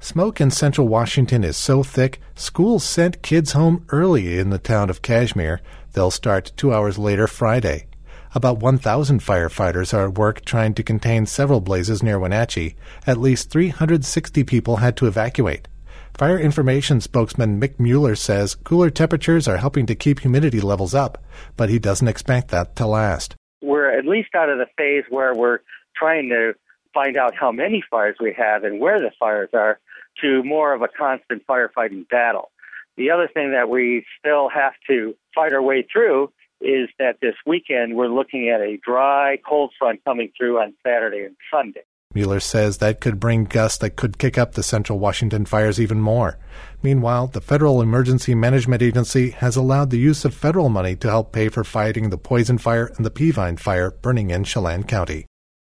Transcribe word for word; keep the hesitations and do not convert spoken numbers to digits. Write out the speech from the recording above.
Smoke in central Washington is so thick, schools sent kids home early in the town of Kashmir. They'll start two hours later Friday. About one thousand firefighters are at work trying to contain several blazes near Wenatchee. At least three hundred sixty people had to evacuate. Fire information spokesman Mick Mueller says cooler temperatures are helping to keep humidity levels up, but he doesn't expect that to last. We're at least out of the phase where we're trying to find out how many fires we have and where the fires are, to more of a constant firefighting battle. The other thing that we still have to fight our way through is that this weekend we're looking at a dry, cold front coming through on Saturday and Sunday. Mueller says that could bring gusts that could kick up the central Washington fires even more. Meanwhile, the Federal Emergency Management Agency has allowed the use of federal money to help pay for fighting the Poison Fire and the Peavine Fire burning in Chelan County.